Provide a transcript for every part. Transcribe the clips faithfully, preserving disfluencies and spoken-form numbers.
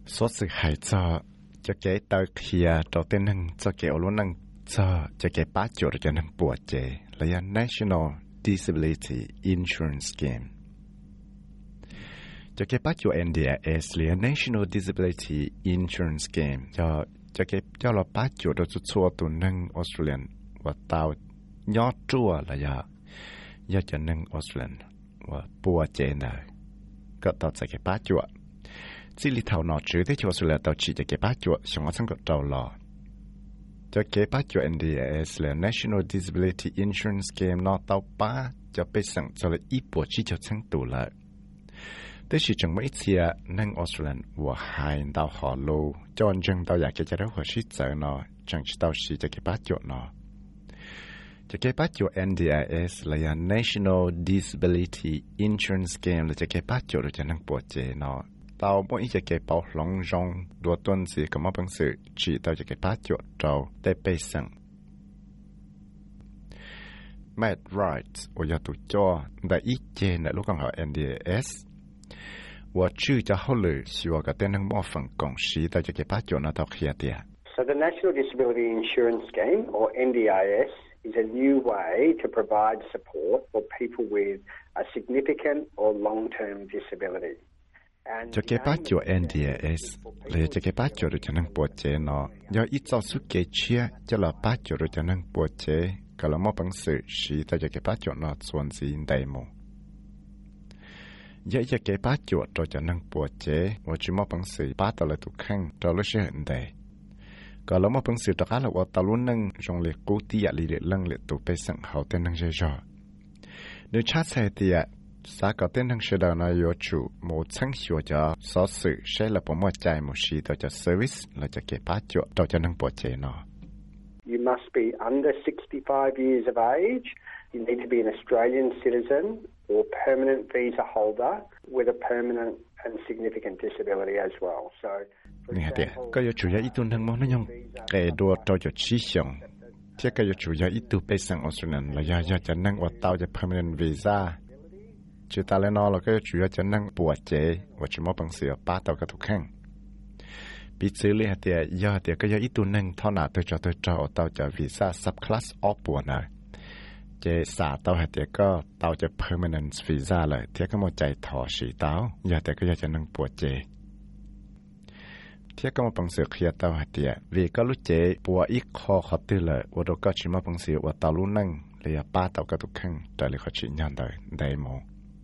số sự hại cho cho cái tờ kia đầu tiên năng cho cái luôn năng cho cho cái bát chỗ cho năng bùa chế là National Disability Insurance Scheme cho cái bát chỗ N D I S là National Disability Insurance Scheme cho cho cái cho là bát chỗ đó chút xua tụ năng Australian và tàu nhót chua là giờ giờ cho năng Australian và bùa chế nàyก็ต่อจากเก็บป้าจั่วจิลิเท่าหนอจื้อที่ชัวร์สุดแล้วต่อฉีจะเก็บป้าจั่วชงว่าสังกัดเราหล่อจะเก็บป้าจั่ว N D I S และ National Disability Insurance Scheme นอเต้าป้าจะไปสั่งจะเลยอีปวดชี้จะทั้งตัวเลยแต่สิจังไม่เสียนั่งออสเตรเลียว่าหายดาวหอโลจอนจังดาวอยากจะได้หัวชี้เจอนอจังดาวชีจะเก็บป้าจั่วนอจะเก็บป้าจั่ว N D I S และ National Disability Insurance Scheme และจะเก็บป้าจั่วเราจะนั่งปวดเจนอตาวไม่จะเก็บเป่าหลงจงดัวต้นสีก็มาบังสือจีตาวจะเก็บป้าจั่วเราได้ไปสั่ง Matt Wright ว่าอยากตัวจ่อได้อีเจนในลูกของเขา N D I S ว่าชื่อจะเขาเลยสิว่าก็เต้นทั้งหม้อฝั่งกองสีตาวจะเก็บป้าจั่วน่าตาวเขียเดีย So the National Disability Insurance Scheme or N D I S is a new way to provide support for people with a significant or long-term disability. Cho cái bát cho N D I S, lấy cho cái bát cho được cho năng bổ chế nó, do ít giáo suất kế chia cho là bát cho được cho năng bổ chế, cả là một bằng sự sĩ tại cho cái bát cho nó xuân gì đầy mù. Do cho cái bát cho được cho năng bổ chế, và chỉ một bằng sự bát tại là tụ khăn, cho lúc sẽ hiện đầy. Cả là một bằng sự đặc là tao luôn năng trong liệt cố tí ạ lý liệt lăng liệt tụ bê sẵn hậu tên năng dây dò. Nếu chát xe thì ạ, xã có tên năng sẽ đào nó yếu chủ một sáng hiệu cho số sự sẽ là bộ một chạy một sĩ tao cho service là cho cái bát chỗ tao cho năng bộ chế nó. You must be under sixty-five years of age. You need to be an Australian citizen or permanent visa holder with a permanent and significant disability as well. So nè thế, cái yếu chủ yếu ít tuần thằng món nó nhung, cái đồ tao cho chi xong, thế cái yếu chủ yếu ít tu bê sang Australia là do do cho năng và tao cho permanent visa, chỉ ta lên nó là cái yếu chủ yếu cho năng bùa chế và chỉ một bằng sự ba tao cái thuộc hàng, bị xử lý thì do thì cái yếu ít tuần năng thao nào tôi cho tôi cho tao cho visa subclass of bùa này, chế xả tao thì có tao cho permanent visa lại, thế cái một chạy thọ sĩ tao, do thì cái yếu cho năng bùa chế. Thế có một bằng sự khía tao hạt địa, vì có lúc chế bùa ít khó khó tư lợi, và đồ có chỉ một bằng sự và tao luôn năng, là ba tao có tục khăn, trở lại khó chỉ nhận đời, đầy mô.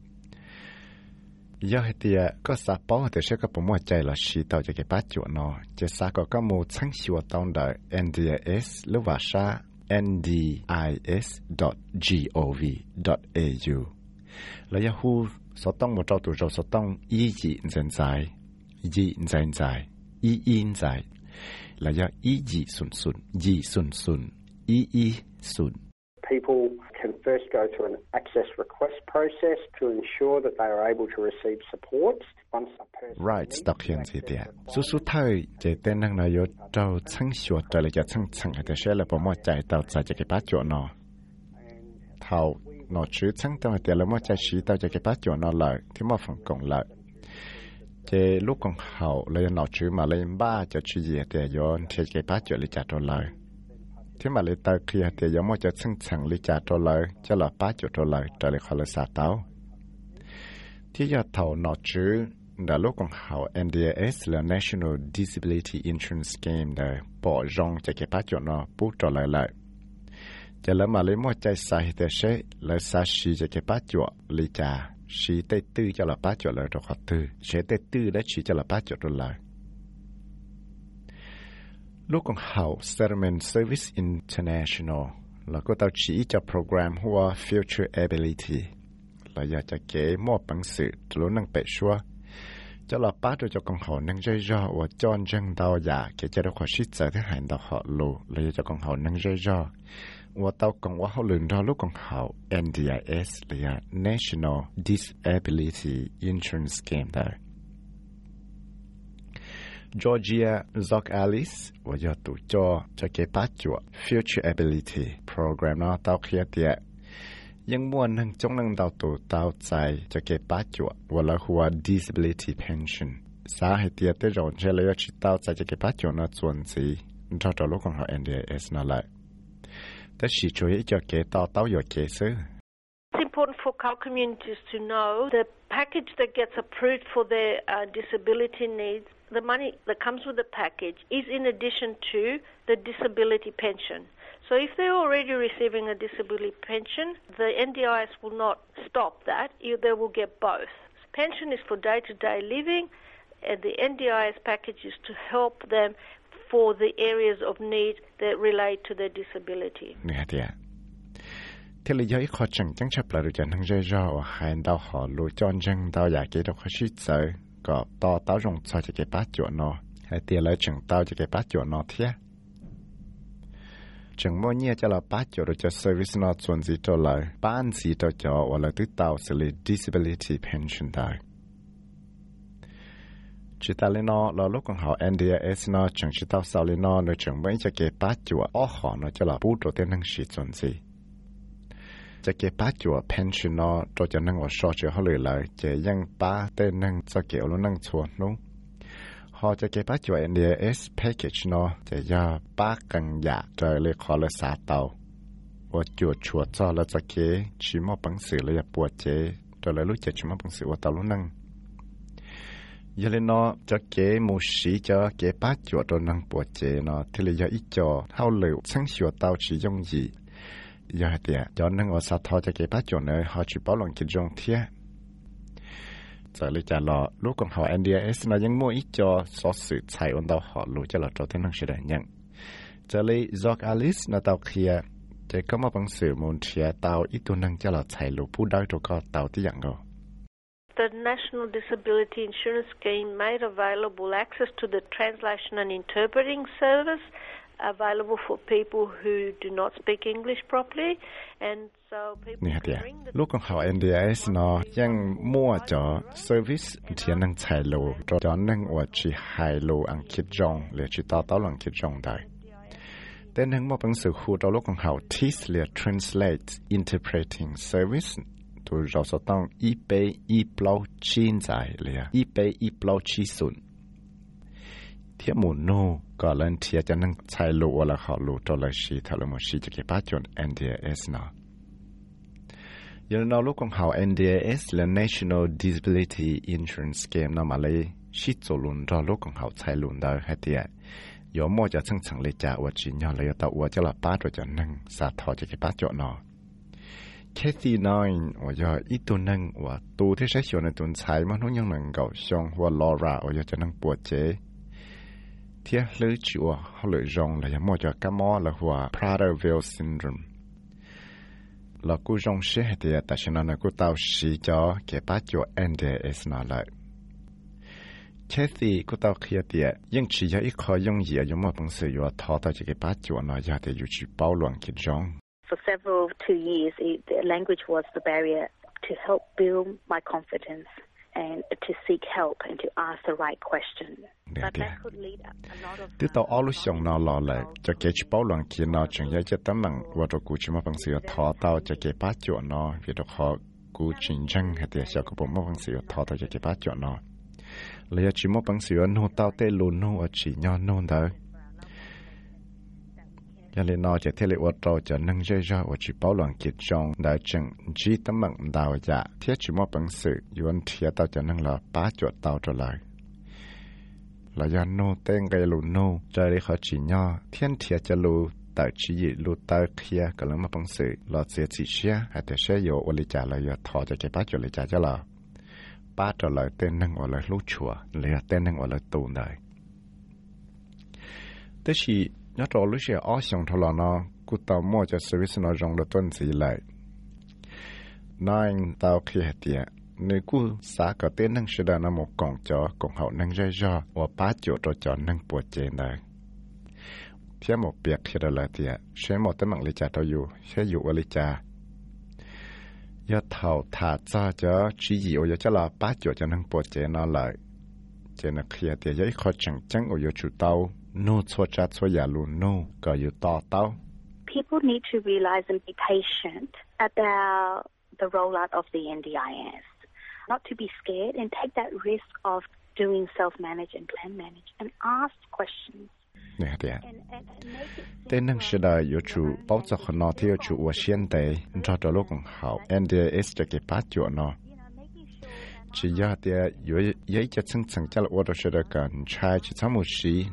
Do hạt địa, có xa bó thì sẽ có bộ mua chạy là xí tao cho cái bát chỗ nó, chế xa có có một sáng xíu tao đời N D I S, lưu vào xa N D I S dot gov dot a u. Là Yahoo, số tông một trâu tù râu số tông ý dị dân dài, dị dân dài. Y in dài là do y dị xuân xuân, dị xuân xuân, y y xuân. People can first go through an access request process to ensure that they are able to receive support once a person. Right, đọc hiện gì thế? Số số thời chế tên năng nói yếu trâu chăng xua trở lại cho chăng chăng hay sẽ là bộ một chạy tàu chạy cho cái bát chỗ nó. Thầu nó chứ chăng tàu hay là một chạy xí tàu cho cái bát chỗ nó lợi, thì một phần cộng lợi. Chế lúc còn hậu lấy nó chứ mà lấy ba cho chú gì thì do thì cái bát cho lấy trả cho lời. Thế mà lấy tới kia thì do một cho sẵn sàng lấy trả cho lời cho là bát cho cho lời trở lại khỏi lời xả táo. Thế do thầu nó chứ đã lúc còn hậu N D I S là National Disability Insurance Scheme để bỏ rong cho cái bát cho nó bút cho lời lại. Cho là mà lấy một chạy xài thì sẽ lấy xa xì cho cái bát cho lấy trả. Chỉ tê tư cho là bát chỗ lời rồi khó tư, sẽ tê tư đã chỉ cho là bát chỗ rồi lời. Lúc còn hậu Settlement Service International là có tao chỉ cho program hoa Future Ability là do cho kế một bằng sự lúc năng bệ xua cho là bát rồi cho con hậu năng dây do và cho dân đào giả kể cho nó khó xích giải thế hành đào họ lù là do cho con hậu năng dây do và tao còn quá hậu lường đó lúc còn hậu N D I S là National Disability Insurance Scheme đó. Georgia Zoc Alice và do tụ cho cho cái bát chuột Future Ability Program nó tao khía tiệt nhưng muốn năng trong năng đào tụ tao chạy cho cái bát chuột và là hoa Disability Pension xã hay tiệt tới rồi sẽ lấy chỉ tao tại cái bát chỗ nó chuẩn gì cho cho lúc còn họ N D I S nó lại tới chỉ chú ý cho cái tao tao giờ cái xứ. It's important for Khao communities to know the package that gets approved for their uh, disability needs, the money that comes with the package is in addition to the disability pension. So if they're already receiving a disability pension, the N D I S will not stop that. They will get both. Pension is for day-to-day living, and the N D I S package is to help them for the areas of need that relate to their disability. Thế lý do ít khó chẳng chẳng chấp là được chẳng thằng dây do ở hai đau họ lùi chọn chân đau giả kế đau khó xít sợ có to táo rộng cho cái bát chỗ nó hay tiền lấy chẳng tao cho cái bát chỗ nó thế chẳng mua nhia cho là bát chỗ rồi cho service nó chuẩn gì cho lại bán gì cho cho hoặc là tự tao xử lý disability pension đời chỉ ta lên nó là lúc còn họ N D I S nó chẳng chỉ tao sau lên nó nó chẳng mấy cho cái bát chỗ ở họ nó cho là bút đồ tên năng sĩ chuẩn gìจะเก็บป้าจัว pension เนาะตัวจะนั่งว่าชอเจอเขาเลยเลยจะยังป้าเต้นนั่งจะเกี่ยวแล้วนั่งชวนนู้เขาจะเก็บป้าจัว N D I S package เนาะจะย่าป้ากันอยากจะเลยขอเลยสาเตาว่าจัวชัวจอแล้วจะเก็บชิมอปังสือเลยปวดเจตัวเลยรู้จักชิมอปังสือว่าเตาลุ้นั่งยันเลยเนาะจะเก็บมูสีจะเก็บป้าจัวตัวนั่งปวดเจเนาะที่เลยย่าอีจอเท่าเลยช่างชัวเตาชียงยีgiờ thì cho nên ở sát thọ cho cái bát chỗ này họ chỉ bảo lòng cái dòng thiệt giờ lấy trả lọ lúc còn họ N D I S nó vẫn mua ít cho số sự chạy ổn đâu họ lùi cho là cho thế năng sẽ đại nhận giờ lấy Zog Alice nó tàu kia chỉ có một bằng sự muốn chia tàu ít tu năng cho là chạy lùi phụ đau cho có tàu tí dạng rồi. The National Disability Insurance Scheme made available access to the translation and interpreting service available for people who do not speak English properly, and so people can bring the... Lúc còn họ N D I S nóยังมั่วcho service ที่นั่งใช้โลจอนั่งว่าchỉ hai lô ăn kiệt jong หรือchỉต่อต่อหลังคิดจงได้แต่นั่งมาเป็นสื่อคู่ตัวลูกของเขา T I S หรือ Translate Interpreting Service ตัวเราจะต้องอีเปอีเปล่าชินใจเลยอีเปอีเปล่าชิสุนเทียมูโนก็เล่นเทียจะนั่งใช้ลูกแล้วเขาลูกตัวเลยชีทะลุมชีจะเก็บป้าจน N D I S เนาะยันเราลูกของเขา N D I S และ National Disability Insurance Scheme เนาะมาเลยชีจลุนเราลูกของเขาใช้ลุนได้ให้เทียยอมมั่วจะซึ่งสังเลยจ่าว่าจีนยอเลยแต่ว่าจะละป้าตัวจะนั่งสาทอจะเก็บป้าจนเนาะแค่ที่น้อยว่าจะอีตัวนั่งว่าตัวที่ใช้ส่วนในตัวใช้มันต้องยังนั่งเก่าชงว่าลอราว่าจะนั่งปวดเจเทียหรือจัวเขาเลยจงเลยยังมั่วจะกำมอเลยว่า Prader-Willi syndrome แล้วกูจงเชื่อเดียแต่ฉันนั้นกูเต้าสีจอเก็บป้าจัว N D I S นั่นเลยแค่ที่กูเต้าเคลียเดียยังชี้จะอีกข้อยงเหยียยังมั่วปังเสียอยู่ท้อแต่จะเก็บป้าจัวน่ะอยากจะอยู่ที่เป้าหลวงคิดจง For several two years, it, the language was the barrier to help build my confidence and to seek help and to ask the right question. But that could lead a lot of. ที่ตัวอ้อลุชงนอรอเลยจะเก็บเป้าหลวงคิดนอจึงอยากจะตั้งหลังว่าตัวกูชิมาปังเสียท้อเต้าจะเก็บป้าจัวนอวิธีขอกูจิงจังให้เดียเสียกูบอกมาปังเสียท้อเต้าจะเก็บป้าจัวนอเลยชิมาปังเสียโนเต้าเตลุนโนอจีนอโนเด้อยาเลนอจะเทเลวตรจะนั่งเจจว่าจีเป้าหลังกิจจงได้จึงจีตั้งมังดาวจะเทียจิมอปังสือยวนเทียเต้าจะนั่งละป้าจวดเต้าจะเลยละยานโนเต้งไกลุนโนจะได้ขอจีนอเทียนเทียจะรูแต่จีรูเต้าเทียก็เลยมาปังสือละเสียจีเชียแต่เชียโยวลิจ่าเลยยทอจะเก็บป้าจวดลิจ่าจะละป้าจะเลยเต้นนั่งว่าเลยลูกชัวเลยเต้นนั่งว่าเลยตูนได้แต่ชีnhớ rồi lúc xưa ở trong thọ nó cụ tao mua cho service nó rong được tuần gì lại nói tao khi hết tiệt nếu cụ xã có tên năng sẽ là một cổng cho cổng hậu năng dây do và ba chỗ rồi cho năng bùa chế này theo một việc khi đó là tiệt sẽ một tấm bằng lý trả taoอยู่sẽอยู่ở lý trả giờ thầu thả ra cho chỉ gì ở cho là ba chỗ cho năng bùa chế nó lại chế nó khi tiệt giấy khó chẳng chẳng ở chỗ tao no cho cha cho ya lu noก็อยู่ต่อเต้า People need to realize and be patient about the rollout of the N D I S. Not to be scared and take that risk of doing self-manage and plan manage and ask questions. Nè địa. Tên năng sẽ đợi yếu chủ bảo cho họ nó theo chủ của xuyên tế cho đó lúc còn hậu en đê ét cho cái bát chỗ nó. Chỉ do địa yếu yếu cho chân chân cho là ô tô sẽ được cần trai chỉ trong một xí.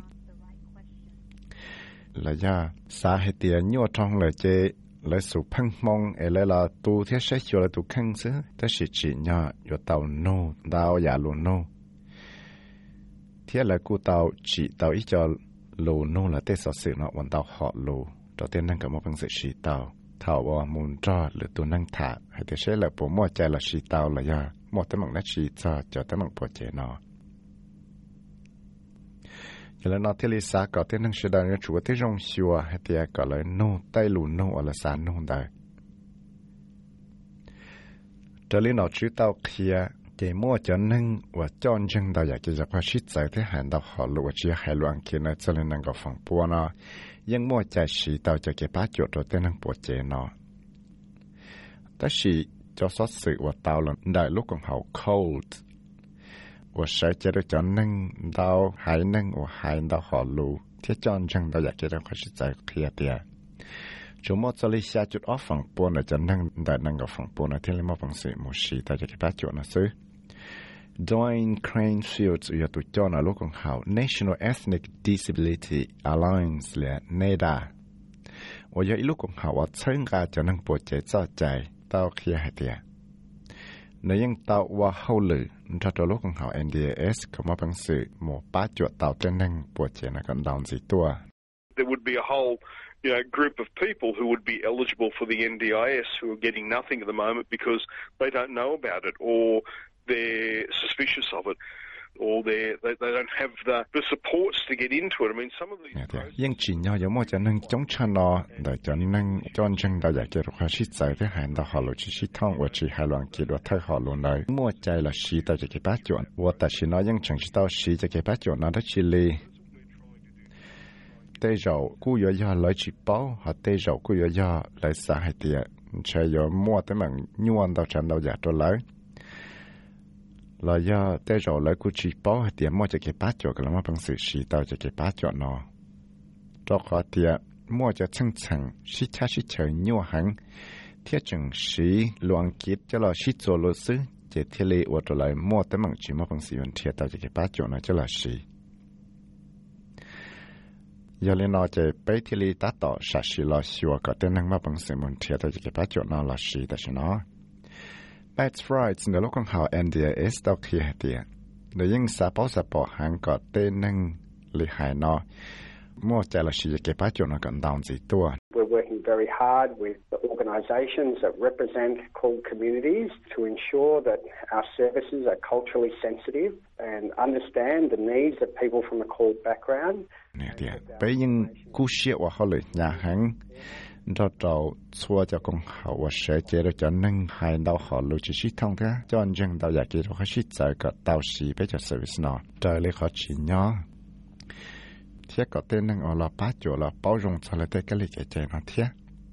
Là do xã hệ địa nhiều trong lời chế lời sự phăng mong ở lại là tu thiết sẽ cho là tu khăn xứ. Đó là chỉ nhỏ yếu tàu nô tàu giả luôn nô. Thế là cụ tàu chỉ tàu ít cho lù nô là tê sở sự nó vẫn tàu họ lù đầu tiên năng cả một bằng sự chỉ tàu thảo và muốn cho lựa tu năng thả hay thế sẽ là bộ mua chạy là chỉ tàu là do một tấm bằng đã chỉ cho cho tấm bằng bộ chế nó giờ là nó thế lý xã có tên năng sẽ đào như chủ tế rong xua hay thế có lời nô tay lù nô ở là xã nô đời trở lý nó chữ tàu kia cái mua cho nên và chọn chân đó là cái gì phải shit giải thế hành đạo họ lựa chỉ hai luồng kia nó cho nên năng够phòng bùa nó nhưng mua chạy xí tàu cho cái bát chuột rồi tên năng bùa chế nó đó là cho số sự và tàu là đại lúc còn hậu cold và sẽ chế được cho nên đau hai năng và hai đạo họ lựa thế chọn chân đó là cái gì phải shit giải kia tiền chúng mua cho lý xa chút off phòng bùa này cho nên đại năng够phòng bùa này thì lấy một bằng sự một xí tàu cho cái bát chuột nó xứ Dwayne Cranfield 有读叫那路更好 National Ethnic Disability Alliance 咧 N A D A 我有一路更好我参加就能播节造ใจ到kia hay tiệt nếu như tàu qua hậu lử cho cho lúc更好 N D A S เขามาบังสื่อหมู่ป้าจวดเต่าจะนั่งปวดเจนะกันดาวสิตัว There would be a whole you know, group of people who would be eligible for the N D I S who are getting nothing at the moment because they don't know about it or they're suspicious of it, or they they they don't have the the supports to get into it. I mean, some of these. Nhưng chỉ nhau giống một cho nên chống cho nó để cho nên cho chân đó giải quyết được sự giải thế hành đó họ luôn chỉ chỉ thông và chỉ hai luồng kia được thay họ luôn này. Mua chạy là sĩ tới cái bát chuẩn, và tại chỉ nói những chẳng chỉ tao sĩ cái bát chuẩn nó đó chỉ li. Tây dầu cú yo yo lấy chỉ bao, hoặc tây dầu cú yo yo lấy xã hay tiệt, chạy yo mua tới bằng nhuận đâu chẳng đâu giả cho lấy. Là do tế rồi lấy của chị bảo hay tiền mua cho cái bát chỗ cái là mà bằng sự sĩ tao cho cái bát chỗ nó cho khó tiền mua cho chân chân sĩ cha sĩ trời nhiều hàng thiết chừng sĩ luận kết cho là sĩ做luật sư chỉ thiết lý ở chỗ lại mua tới bằng chỉ mua bằng sự vận thiết tao cho cái bát chỗ nó cho là sĩ giờ lên nó chỉ bé thiết lý ta tỏ sát sĩ là xua có tên năng mà bằng sự vận thiết tao cho cái bát chỗ nó là sĩ tại sao nó That's right,ในโลกของเขา N D A S ต้องเคลียร์เดียในยิ่งสาปอสปอหังก็เต้นนั่งลิหายนอมั่วใจละชีจะเก็บป้าจุนกันดาวน์สิตัว We're working very hard with the organisations that represent Cool communities to ensure that our services are culturally sensitive and understand the needs of people from a Cool background. เนี่ยเดียไปยิ่งกู้เชี่ยวว่าเขาเลยอย่าหังเราเราชัวจะคงเขาว่าเสียใจเราจะนั่งหายดาวเขาลูกจะชี้ทางเถอะจนยังดาวอยากจะเราเขาชี้ใจกับดาวสีไปจากเซอร์วิสนอใจเลยเขาชี้ย้อเทียก็เต้นนั่งเอาเราป้าจัวเราเป้ารงชาเลเตก็เลยแก่ใจนอเทีย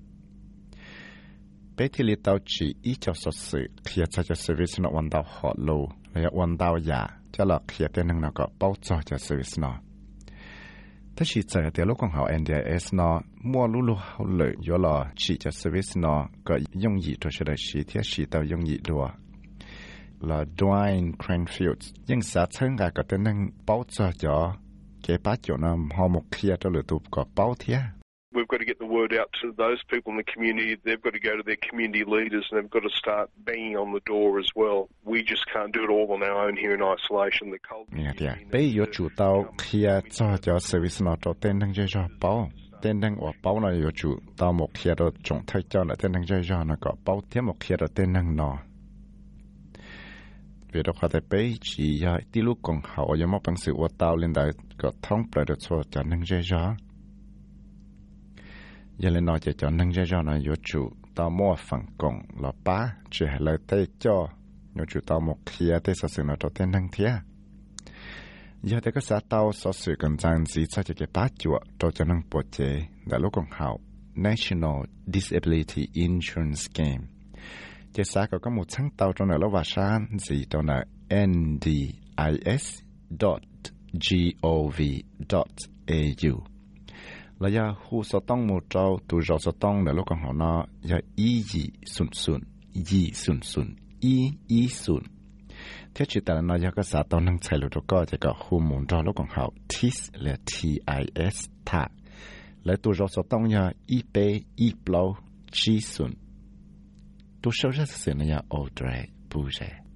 ไปที่ลิดาวจีอีเจ้าสดสื่อเคลียร์จากเซอร์วิสนอวันดาวเขาลูระยะวันดาวหยาจะหลอกเคลียร์เต้นนั่งเราก็เป้าจ่อจากเซอร์วิสนอถ้าชีเจอเดี๋ยวลูกของเขา N D A S เนาะมั่วลู่ลู่เขาเลยย่อหล่อชีจะ service เนาะก็ย่งหยีตัวเฉลยชีที่ชีเตาย่งหยีดัวแล้ว Dwayne Cranfield ยังสาเชิงกับตัวนึงเป้าจ่อจ่อเก็บป้าจ่อนะหอมเคลียร์ตัวเหลือตัวก็เป้าเทีย We've got to get the word out to those people in the community. They've got to go to their community leaders and they've got to start banging on the door as well. We just can't do it all on our own here in isolation. The culture. Yeah, yeah. Bây giờ chủ tàu kia cho cho service nó cho tên năng cho bao. Tên năng ở bao này giờ chủ tàu một kia đó trồng thay cho là tên năng cho nó có bao thêm một kia đó tên năng nó. Vì đó có thể bây chỉ là tí lúc còn hậu giờ một bằng sự ở tàu lên đây có thông bày được cho cho năng cho. Giờ lên nói cho năng cho cho nó yếu chủ tao mua phần cộng là ba chỉ hay lời tay cho yếu chủ tao một kia tay sở sự nó cho tên năng thiệt giờ thì có xã tao sở sự cần rằng gì cho cái bát chuột cho cho năng bổ chế đã lúc còn hậu National Disability Insurance Scheme chỉ xã có có một tháng tao trong này là và sáng gì trong này N D I S dot gov dot au là ya hu sa tong mo trao tu jo sa tong là lúc còn họ nó ya y yi sun sun yi sun sun y y sun thế chỉ ta nó ya cái sa tong năng chạy lúc đóจะก็hu mo trao lúc còn họ tis là t i s ta là tu jo sa tong ya y pe y plau chi sun tu sâu rất là ya odre buje